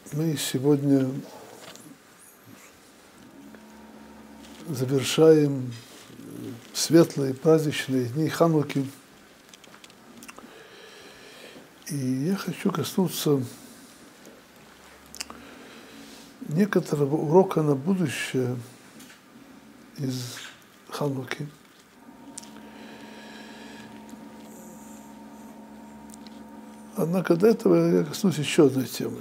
Мы сегодня завершаем светлые праздничные дни Хануки. И я хочу коснуться некоторого урока на будущее из Хануки. Однако до этого я коснусь еще одной темы.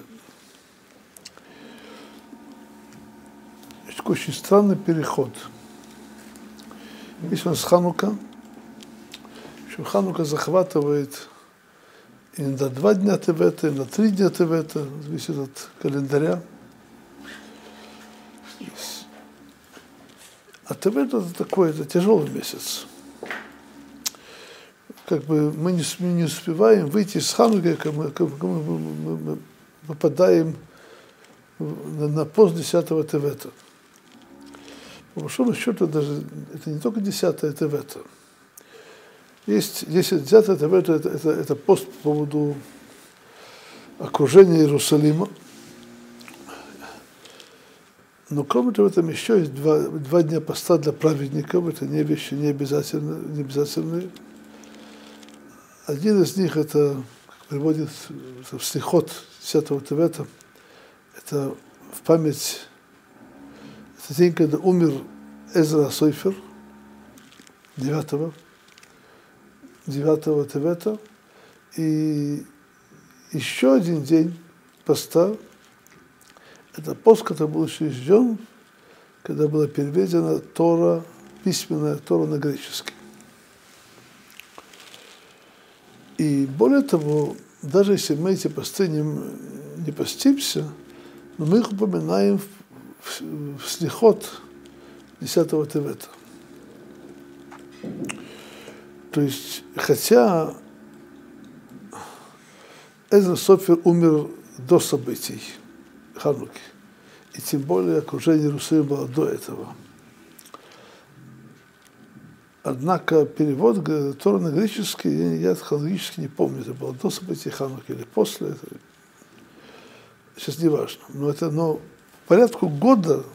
Такой очень странный переход. Есть у нас Ханука, что Ханука захватывает и на 2 дня Тевета, и на 3 дня Тевета, зависит от календаря. А Тевет это такой, это тяжелый месяц. Как бы мы не успеваем выйти из Хануки, мы попадаем на пост 10-го Тевета. По большому счету, даже это не только 10-е Тевета. Есть 10-е Тевета, это пост по поводу окружения Иерусалима. Но кроме того, там еще есть два дня поста для праведников, это не вещи не обязательные. Один из них, это, как приводит в Слихот 10-го Тевета, это в память, это день, когда умер Эзра Сойфер, 9-го Тевета, и еще один день поста, это пост, который был учрежден, когда была переведена Тора, письменная Тора на греческий. И более того, даже если мы эти посты не постимся, но мы их упоминаем в Слихот 10-го Тевета. То есть, хотя Эзра Сойфер умер до событий Хануки, и тем более окружение Иерусалима было до этого. Однако перевод Тора на греческий, я хронологически не помню, это было до событий Хануки или после этого. Сейчас не важно. Но по порядку года,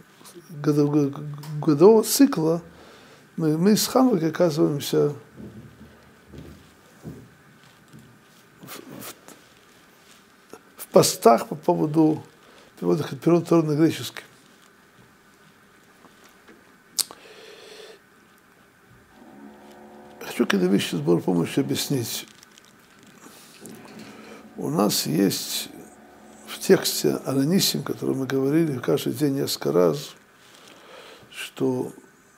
годового цикла, мы с Хануки оказываемся в постах по поводу перевода Тора на греческий. Хочу какие-то вещи сбор помощи объяснить. У нас есть в тексте Ананисим, о котором мы говорили каждый день несколько раз, что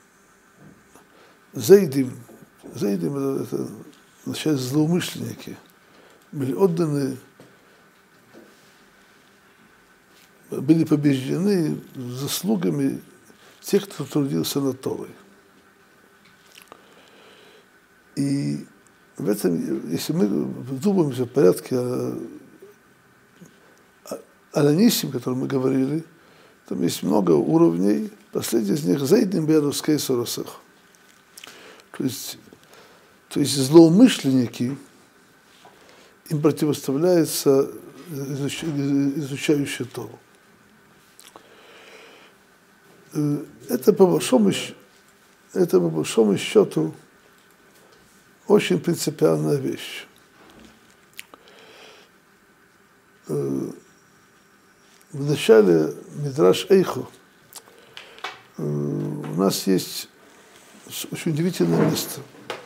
Зейдим это означает злоумышленники, были отданы, были побеждены заслугами тех, кто трудился над Торой. И в этом, если мы вдумаемся в порядке Ананисим, о котором мы говорили, там есть много уровней. Последний из них Зейдим бедус кейсоросах. То есть злоумышленники, им противоставляется изучающий Тору. Это по большому счету очень принципиальная вещь. В начале Мидраш Эйхо у нас есть очень удивительное место.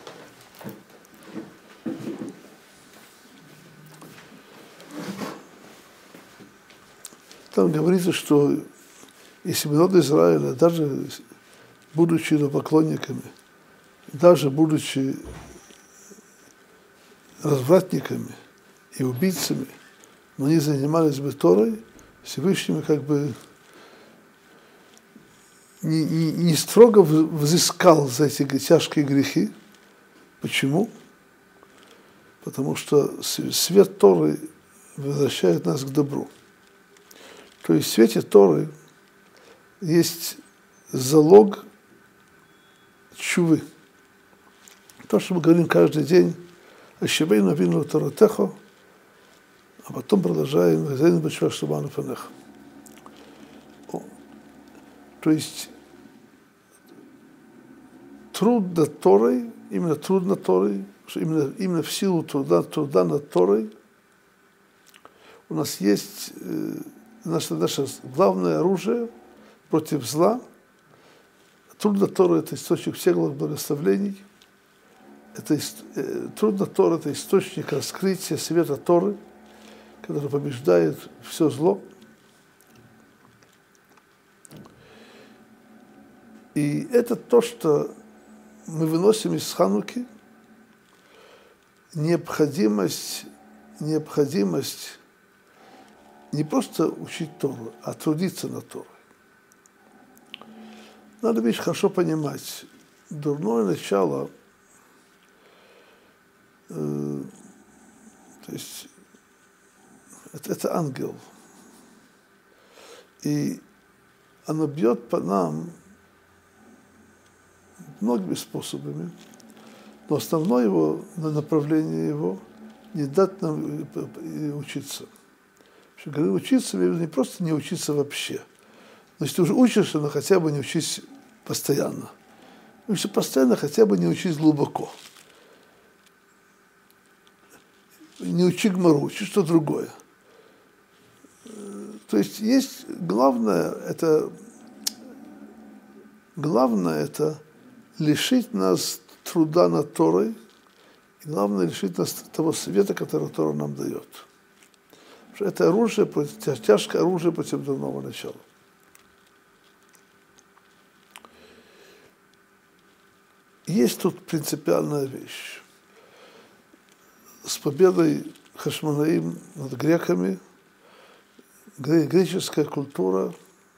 Там говорится, что если народ Израиля, даже будучи идолопоклонниками, даже будучи развратниками и убийцами, но они занимались бы Торой, Всевышний как бы не строго взыскал за эти тяжкие грехи. Почему? Потому что свет Торы возвращает нас к добру. То есть в свете Торы есть залог тшувы. То, что мы говорим каждый день, «Ашивейну вину Торатехо», А потом продолжаем «Хазейну б'швах шабану фанеха». То есть труд над Торой, именно труд над Торой, именно в силу труда над Торой у нас есть наше главное оружие против зла. Труд над Торой – это источник всех благословений. Труд над Торой – это источник раскрытия света Торы, который побеждает все зло. И это то, что мы выносим из Хануки, необходимость не просто учить Тору, а трудиться над Торой. Надо вещь хорошо понимать. Дурное начало, то есть это ангел. И оно бьет по нам многими способами, но основное его направление его не дать нам учиться. Говорю, учиться, не просто не учиться вообще. Но если ты уже учишься, но хотя бы не учись постоянно. Учишься постоянно, хотя бы не учись глубоко. Не учи гмару, учи что другое. То есть есть главное это лишить нас труда над Торой, и главное лишить нас того света, который Тора нам дает. Это оружие, тяжкое оружие против дурного начала. Есть тут принципиальная вещь. С победой Хашмонаим над греками греческая культура,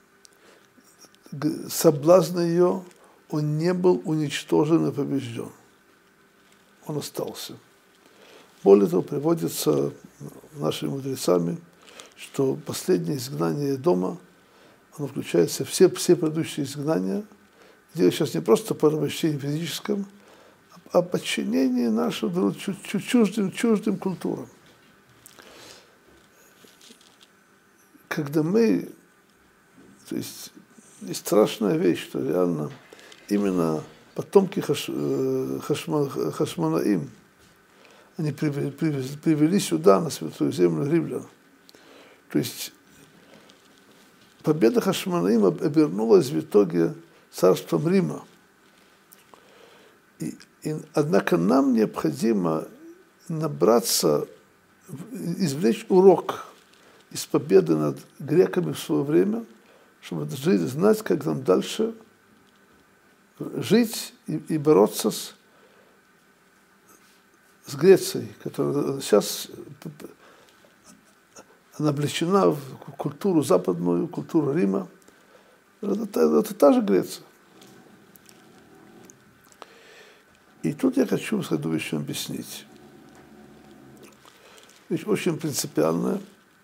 соблазн ее, он не был уничтожен и побежден. Он остался. Более того, приводится нашими мудрецами, что последнее изгнание дома, оно включает в себя все предыдущие изгнания. Дело сейчас не просто по порабощению физическом, а подчинение нашим чуждым культурам. Когда мы, то есть страшная вещь, что реально именно потомки Хашмонаим, они привели сюда, на святую землю, римлян. То есть победа Хашмонаим обернулась в итоге царством Рима. Однако нам необходимо набраться, извлечь урок из победы над греками в свое время, чтобы знать, как нам дальше жить и бороться с Грецией, которая сейчас она облечена в культуру западную, культуру Рима. Это та же Греция. И тут я хочу следующее объяснить. Вещь очень принципиальная.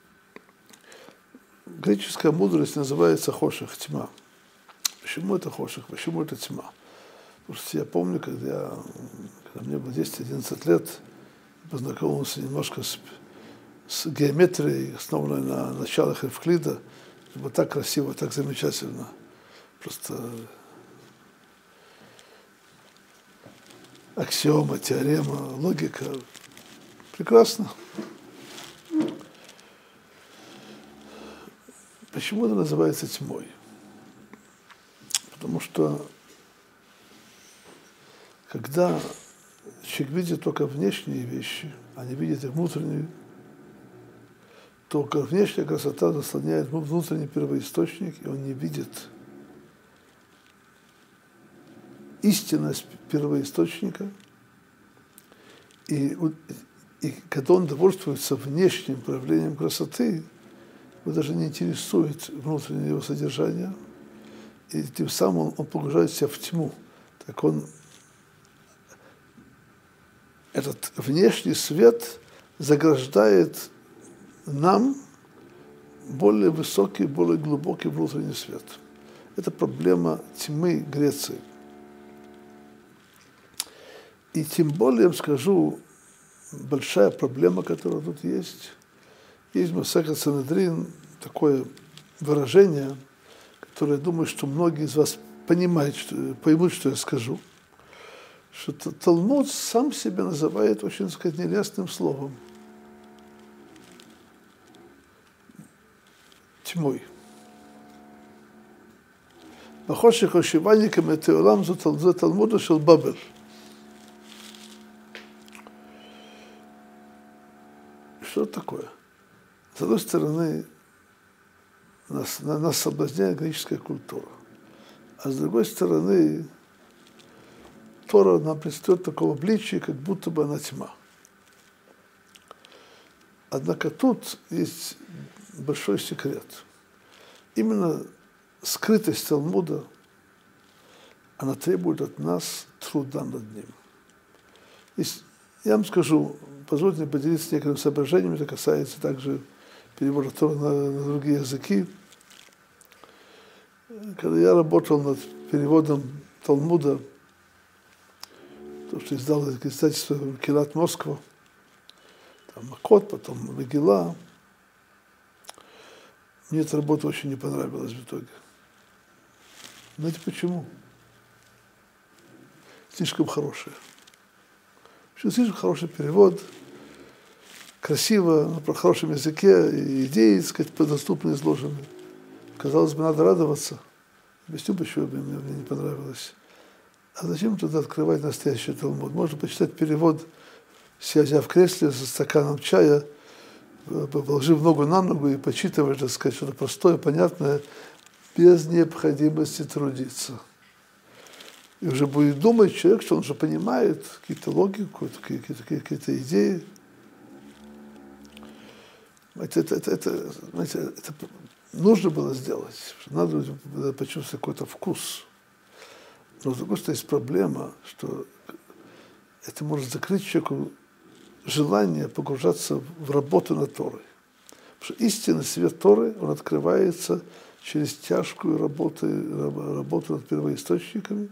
Греческая мудрость называется хоших, тьма. Почему это хоших? Почему это тьма? Потому что я помню, когда мне было 10-11 лет, познакомился немножко с геометрией, основанной на началах Евклида. Это было так красиво, так замечательно. Просто аксиома, теорема, логика. Прекрасно. Почему это называется тьмой? Потому что когда человек видит только внешние вещи, а не видит их внутреннюю, то внешняя красота заслоняет внутренний первоисточник, и он не видит истинность первоисточника. И когда он довольствуется внешним проявлением красоты, его даже не интересует внутреннее его содержание, и тем самым он погружает себя в тьму. Так этот внешний свет заграждает нам более высокий, более глубокий внутренний свет. Это проблема тьмы Греции. И тем более, я вам скажу, большая проблема, которая тут есть, Есть в Масехет Санедрин такое выражение, которое, я думаю, что многие из вас поймут, что я скажу, что Талмуд сам себя называет очень, так сказать, нелестным словом. Тьмой. Бахоших ошиванникам это улам за Талмуда шел Бабель. Что это такое? С одной стороны, нас соблазняет греческая культура, а с другой стороны, Тора нам предстает такого обличия, как будто бы она тьма. Однако тут есть большой секрет. Именно скрытость Талмуда, она требует от нас труда над ним. Я вам скажу, позвольте мне поделиться некоторыми соображениями, это касается также перевода Торы на другие языки. Когда я работал над переводом Талмуда, то, что издало издательство Килат Москва, там Макот, потом Мегила, мне эта работа очень не понравилась в итоге. Знаете почему? Слишком хорошая. Слишком хороший перевод, красиво, на хорошем языке, и идеи, так сказать, доступно изложены. Казалось бы, надо радоваться. Объясню, почему мне не понравилось. А зачем туда открывать настоящий Талмуд? Можно почитать перевод, сидя в кресле со стаканом чая, положив ногу на ногу и почитывать, так сказать, что-то простое, понятное, без необходимости трудиться. И уже будет думать человек, что он уже понимает какие-то логику, какие-то идеи. Это нужно было сделать. Надо было почувствовать какой-то вкус. Но с другой стороны, есть проблема, что это может закрыть человеку желание погружаться в работу над Торой. Потому что истинный свет Торы, он открывается через тяжкую работу над первоисточниками.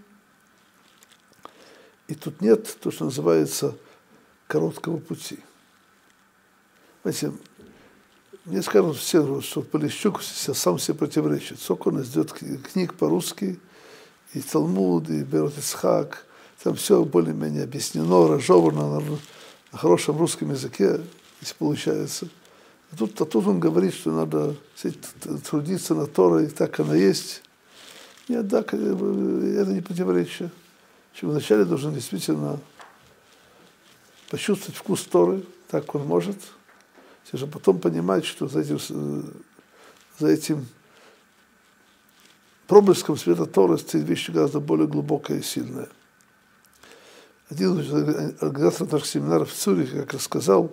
И тут нет то, что называется короткого пути. Знаете, мне скажут все, что Полищук сам себе противоречит. Сколько он издает книг по-русски, и Талмуд, и Берот Ицхак, там все более-менее объяснено, разжевано на хорошем русском языке, если получается. А тут он говорит, что надо трудиться над Торой, так она есть. Нет, да, это не противоречие. Вначале должен действительно почувствовать вкус Торы, так как он может, и же потом понимать, что за этим проблеском света Торы стоит вещь гораздо более глубокая и сильная. Один из организаторов наших семинаров в Цюрихе как рассказал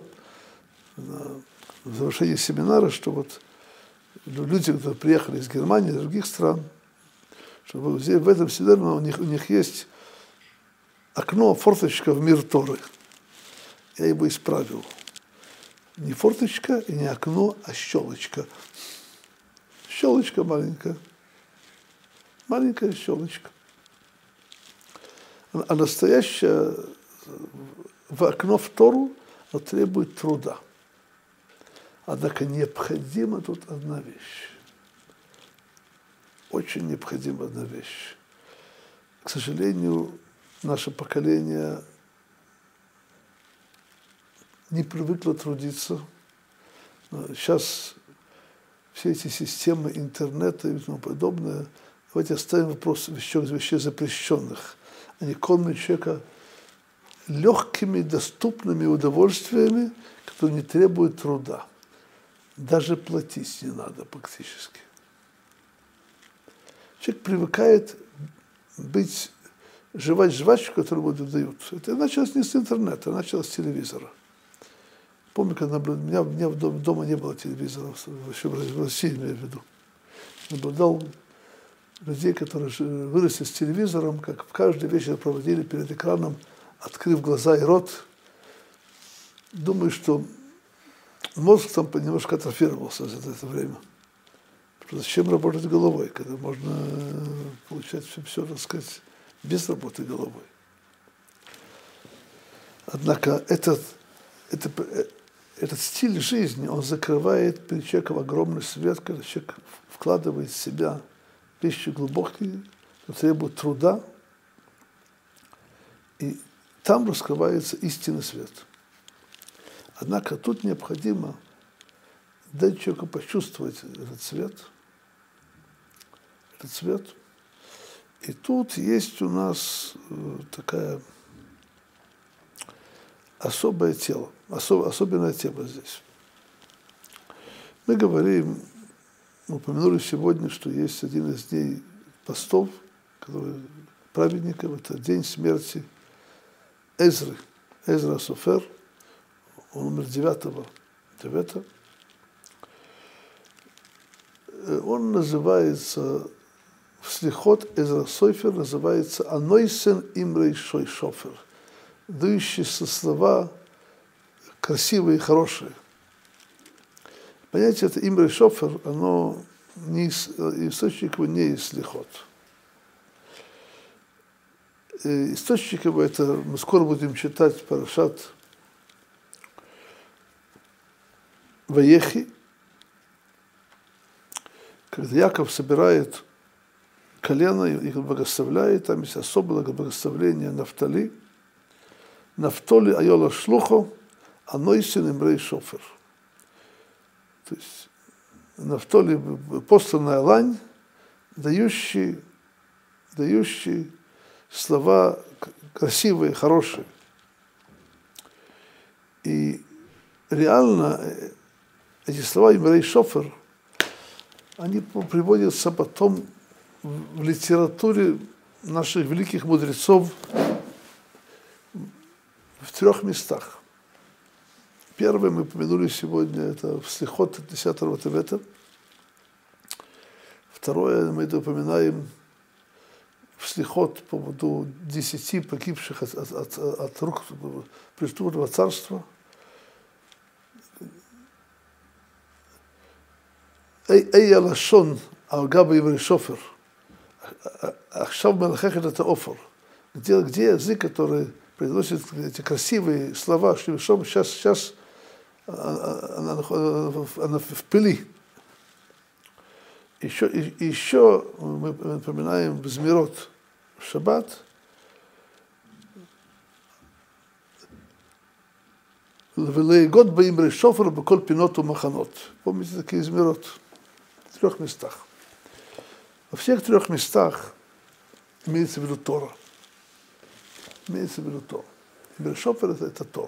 в завершении семинара, что вот люди, которые приехали из Германии, из других стран, что в этом семинаре у них есть окно, форточка в мир Торы. Я его исправил. Не форточка и не окно, а щелочка. Щелочка маленькая. Маленькая щелочка. А настоящее в окно в Тору требует труда. Однако необходима тут одна вещь. Очень необходима одна вещь. К сожалению, наше поколение не привыкло трудиться. Сейчас все эти системы интернета и тому подобное, давайте оставим вопрос вещей запрещенных. Они кормят человека легкими, доступными удовольствиями, которые не требуют труда. Даже платить не надо практически. Человек привыкает жевать жвачку, которую ему дают. Это началось не с интернета, началось с телевизора. Помню, когда у меня дома не было телевизора, еще в России, имею в виду. Наблюдал людей, которые выросли с телевизором, как в каждый вечер проводили перед экраном, открыв глаза и рот. Думаю, что мозг там немножко атрофировался за это время. Зачем работать головой, когда можно получать все, так сказать, без работы головой. Однако этот стиль жизни, он закрывает перед человеком огромный свет, когда человек вкладывает в себя вещи глубокие, требует труда, и там раскрывается истинный свет. Однако тут необходимо дать человеку почувствовать этот цвет. И тут есть у нас такая особенная тема здесь. Мы говорим, упомянули сегодня, что есть один из дней постов, который праведников, это день смерти Эзры, Эзра Софер, он умер 9 Тевета. Он называется, в слихот Эзра Софер называется «Анойсен имрей шой шофер», дающие слова красивые и хорошие. Понятие это имрей шофер, оно источник его не из слихот. Источник его это, мы скоро будем читать парашат Ваехи, когда Яков собирает колено, их благословляет, там есть особое благословление Нафтали. Нафтоли айола шлухо, анойсин имрей шофер. То есть Нафтоли посланная лань, дающий слова красивые, хорошие. И реально эти слова имрей шофер, они приводятся потом в литературе наших великих мудрецов в 3 местах. Первое мы упомянули сегодня, это в слихот 10 Тевета. Второе мы это упоминаем в слихот по поводу 10 погибших от рук преступного царства. Эй алашон алгаба имрей шофер. Ахшав мелахехет это офор. Где язык, который произносит эти красивые слова, что сейчас она в пыли. Еще мы напоминаем в Змирот в Шаббат. Велейгот баимрей шофер беколь пинот умаханот. Помните такие Змирот? В 3 местах. Во всех 3 местах имеется в виду Тора. Имрей шофер это Тора.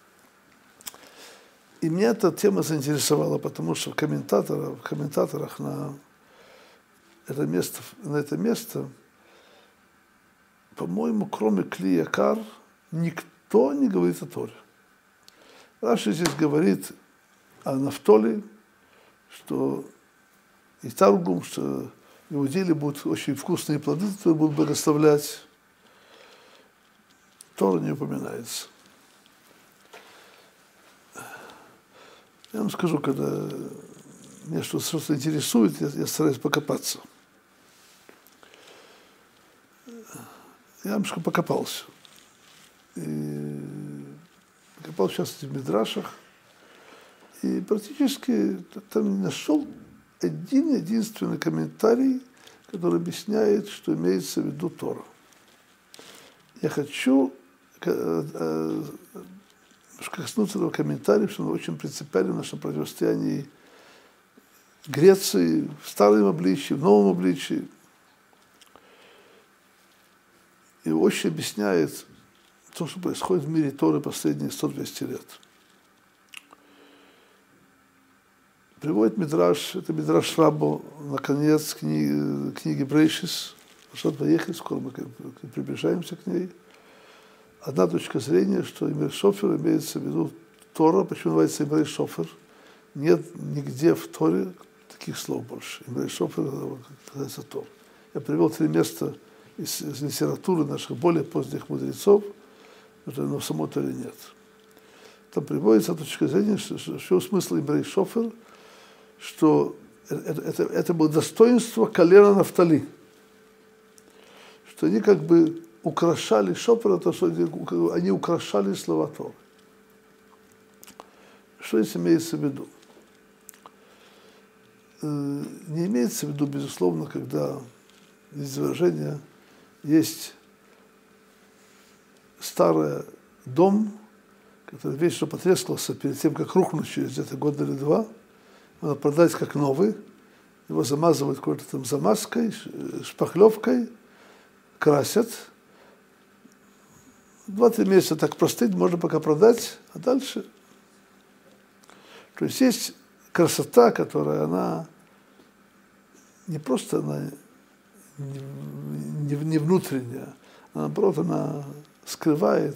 И меня эта тема заинтересовала, потому что в комментаторах на это место, по-моему, кроме Кли Якар, никто не говорит о Торе. Раши здесь говорит о Нафтоле, что и Таргум, что в его деле будут очень вкусные плоды, которые будут благословлять. Тора не упоминается. Я вам скажу, когда меня что-то интересует, я стараюсь покопаться. Я немножко покопался. И покопал сейчас в Мидрашах. И практически там не нашел единственный комментарий, который объясняет, что имеется в виду Тора. Я хочу коснуться этого комментария, что он очень принципиален в нашем противостоянии Греции в старом обличии, в новом обличии. И очень объясняет то, что происходит в мире Торы последние 100-200 лет. Приводит Мидраш, это Мидраш Рабо, наконец, книги Брейшис, Парашат Ваехи, скоро мы приближаемся к ней. Одна точка зрения, что имрей шофер имеется в виду Тора, почему называется имрей шофер. Нет нигде в Торе таких слов больше. Имрей шофер называется Тор. Я привел 3 места из литературы наших более поздних мудрецов, но в самой Торе нет. Там приводится точка зрения, что смысл имрей шофер, что это было достоинство колена Нафтали, что они как бы украшали шофера, то, что они украшали слова Торы. Что здесь имеется в виду? Не имеется в виду, безусловно, когда есть выражение, есть старый дом, который вечно потрескался перед тем, как рухнуть через где-то год или два, надо продать как новый, его замазывают какой-то там замазкой, шпаклевкой, красят. 2-3 месяца так простыть, можно пока продать, а дальше. То есть есть красота, которая она не просто она не внутренняя, а наоборот, она скрывает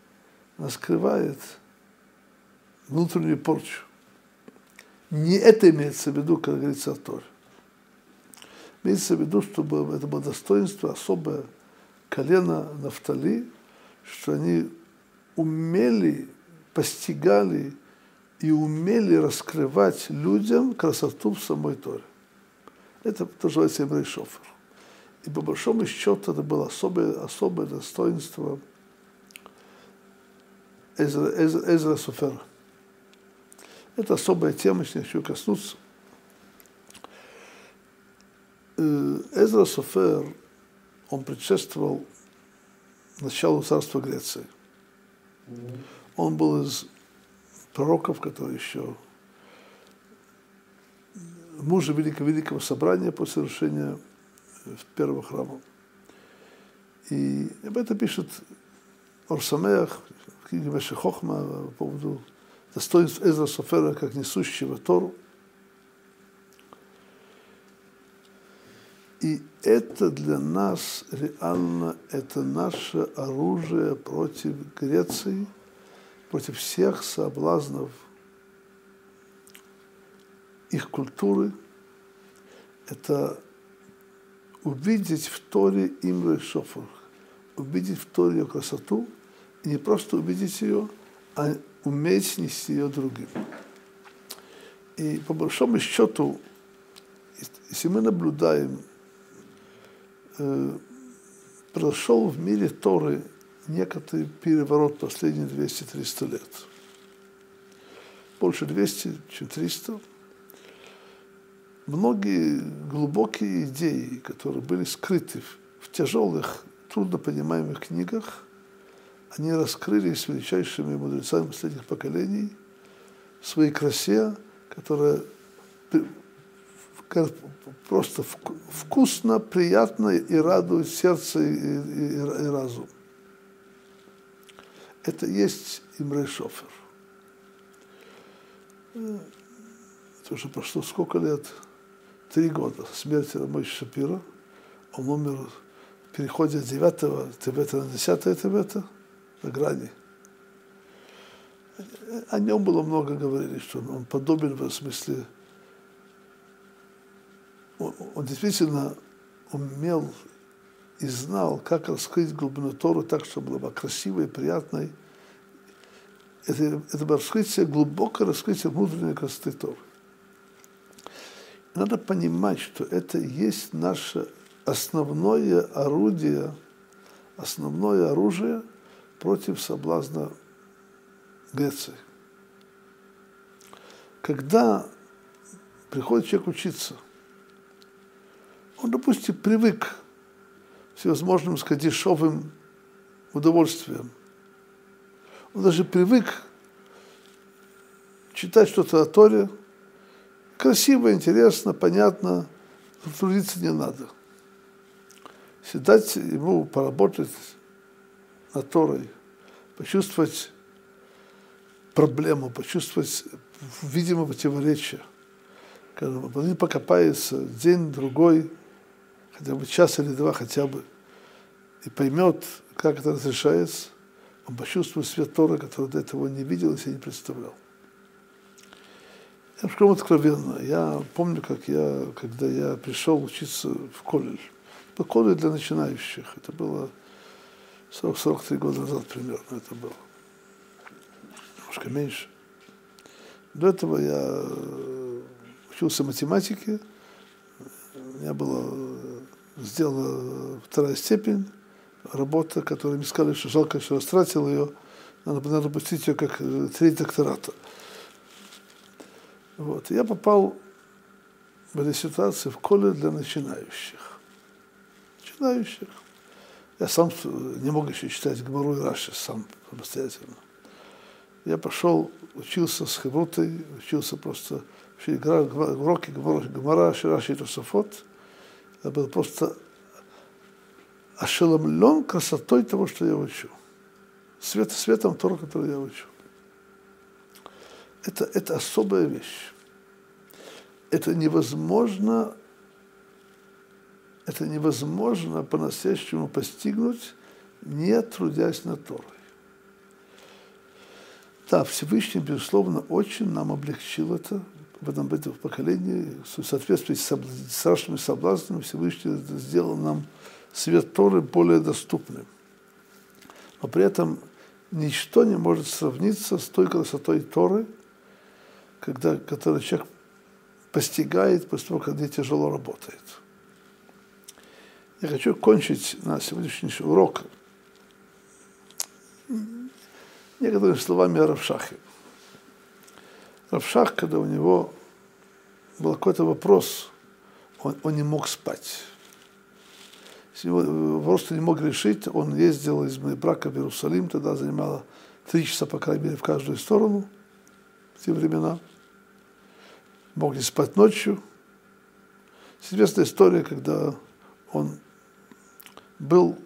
внутреннюю порчу. Не это имеется в виду, как говорится, в Торе. Имеется в виду, чтобы это было достоинство, особое колено Нафтали, что они умели, постигали и умели раскрывать людям красоту в самой Торе. Это называется еврей шофер. И по большому счету это было особое достоинство Эзра Софера. Это особая тема, если я хочу коснуться. Эзра Софер, он предшествовал началу царства Греции. Он был из пророков, которые еще мужа великого собрания после разрушения первого храма. И об этом пишет Ор Самеах в книге Меше Хохма по поводу достоинств Эзра Софера как несущего Тору. И это для нас реально, это наше оружие против Греции, против всех соблазнов их культуры. Это увидеть в Торе имрей шофер, увидеть в Торе ее красоту, и не просто увидеть ее, а уметь нести ее другим. И по большому счету, если мы наблюдаем, произошел в мире Торы некоторый переворот последние 200-300 лет. Больше 200, чем 300. Многие глубокие идеи, которые были скрыты в тяжелых, труднопонимаемых книгах, они раскрылись величайшими мудрецами последних поколений в своей красе, которая просто вкусно, приятно и радует сердце и разум. Это и есть имрей шофер. Это уже прошло сколько лет? 3 года со смерти Рамойши Шапира. Он умер в переходе от 9-го Тевета на 10-е Тевета, на грани. О нем было много говорили, что он подобен в смысле. Он действительно умел и знал, как раскрыть глубину Торы так, чтобы была красивой, приятной. Это было раскрытие, глубокое раскрытие внутренней красоты Торы. Надо понимать, что это и есть наше основное орудие, основное оружие против соблазна Греции. Когда приходит человек учиться, он, допустим, привык к всевозможным, сказать, дешевым удовольствиям. Он даже привык читать что-то о Торе. Красиво, интересно, понятно, трудиться не надо. Если дать ему поработать над Торой, почувствовать проблему, почувствовать, видимо, противоречие. Когда он покопается день-другой, хотя бы час или два хотя бы, и поймет, как это разрешается, он почувствует свет Торы, который до этого не видел и себе не представлял. Я скажу откровенно, я помню, когда я пришел учиться в колледж. Это был колледж для начинающих, это было 43 года назад примерно, это было. Немножко меньше. До этого я учился математике, у меня была сделана 2-я степень, работа, которую мне сказали, что жалко, что растратил ее, надо пустить ее как 3 доктората. Вот. Я попал в этой ситуации в колледж для начинающих. Начинающих. Я сам не мог еще читать Гемару и Раши сам самостоятельно. Я пошел, учился с Хеврутой, учился просто уроки Гемара, Раши и Тософот. Я был просто ошеломлен красотой того, что я учу. Светом Тора, который я учу. Это особая вещь. Это невозможно по-настоящему постигнуть, не трудясь над Торой. Да, Всевышний, безусловно, очень нам облегчил это в этом поколении. В соответствии с страшными соблазнами Всевышний сделал нам свет Торы более доступным. Но при этом ничто не может сравниться с той красотой Торы, который человек постигает после того, когда тяжело работает. Я хочу кончить на сегодняшний урок некоторыми словами о Рав Шахе. Рав Шах, когда у него был какой-то вопрос, он не мог спать. Просто не мог решить, он ездил из Бней-Брака в Иерусалим, тогда занимало 3 часа, по крайней мере, в каждую сторону в те времена. Мог не спать ночью. Известная история, когда он был,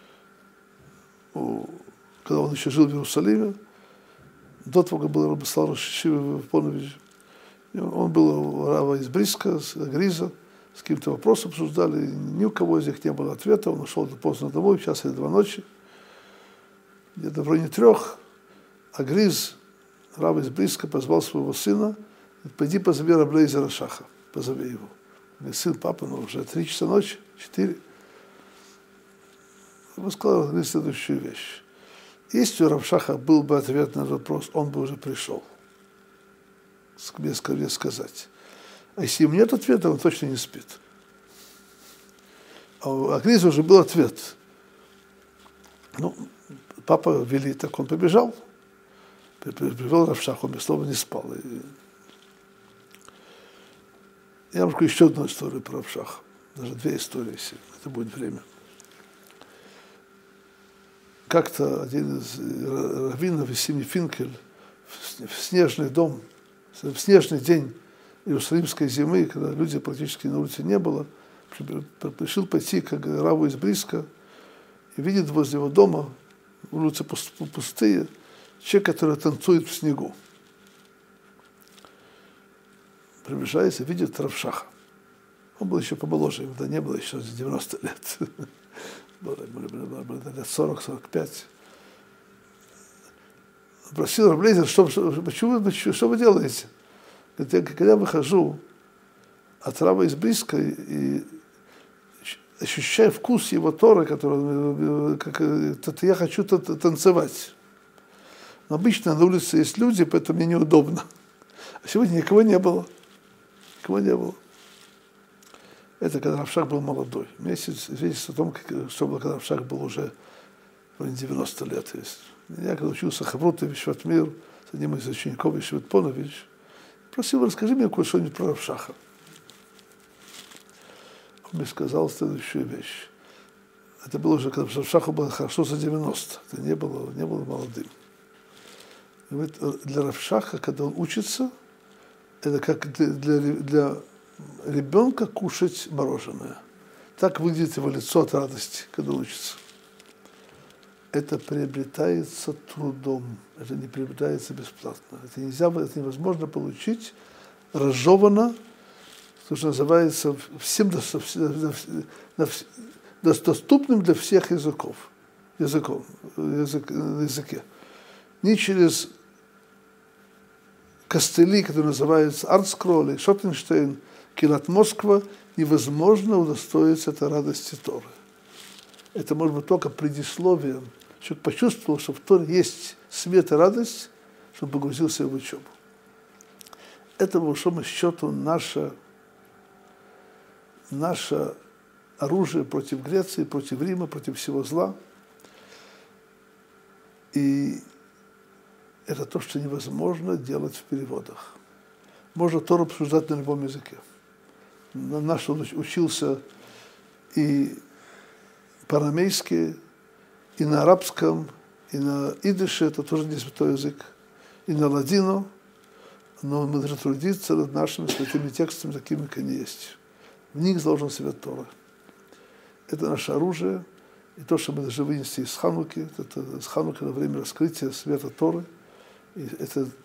когда он еще жил в Иерусалиме, до того, как был Рабислав Рашишива в Поновиче, он был у Рава из Бриска, с Гриза, с каким-то вопросом обсуждали, ни у кого из них не было ответа, он ушел поздно домой, в час или 2 ночи, где-то в районе 3, а Гриз, Рав из Бриска, позвал своего сына: пойди позови Раблейзера Шаха, позови его. Говорит: сын, папа, уже 3 часа ночи, 4. Он сказал следующую вещь. Если у Рав Шаха был бы ответ на этот вопрос, он бы уже пришел. Скорее сказать. А если ему нет ответа, он точно не спит. А у Гриза уже был ответ. Ну, папа велит, так он побежал. Привел Рав Шаха, он без слова не спал. Я вам расскажу еще одну историю про Рав Шаха. Даже 2 истории, если это будет время. Как-то один из раввинов из семьи Финкель в снежный день иерусалимской зимы, когда людей практически на улице не было, решил пойти к раву из Бриска и видит возле его дома, улицы пустые, человек, который танцует в снегу. Приближается, видит Рав Шаха. Он был еще помоложе, когда не было еще 90 лет. Было лет 40-45. Просил Раблейзер, что вы делаете? Говорит: когда я выхожу от Рава из Бриска и ощущаю вкус его Торы, я хочу танцевать. Но обычно на улице есть люди, поэтому мне неудобно. А сегодня никого не было. Это когда Рав Шах был молодой. Месяц свидетельствует о том, что было, когда Рав Шах был уже 90 лет. Я когда учился Хеврута, Вишват Мир, с одним из учеников Вишват Понович, просил: расскажи мне что-нибудь про Рав Шаха. Он мне сказал следующую вещь. Это было уже, когда Рав Шаху было хорошо за 90. Это не было молодым. И говорит, для Рав Шаха, когда он учится, это как для ребенка кушать мороженое. Так выглядит его лицо от радости, когда учится. Это приобретается трудом, это не приобретается бесплатно. Это невозможно получить разжевано, что называется, всем доступным для всех языке. Не через костыли, которые называются Артскролли, Шоттенштейн, Килат Москва, невозможно удостоиться этой радости Торы. Это может быть только предисловием. Человек почувствовал, что в Торе есть свет и радость, чтобы погрузился в учебу. Это, по большому счету, наше оружие против Греции, против Рима, против всего зла. И это то, что невозможно делать в переводах. можно Тору обсуждать на любом языке. Наш учился и по-арамейски, и на арабском, и на идыше, это тоже не святой язык, и на ладину, но мы должны трудиться над нашими святыми текстами, такими, как они есть. В них заложен свет Торы. Это наше оружие, и то, что мы должны вынести из Хануки, это из Хануки на время раскрытия света Торы, и это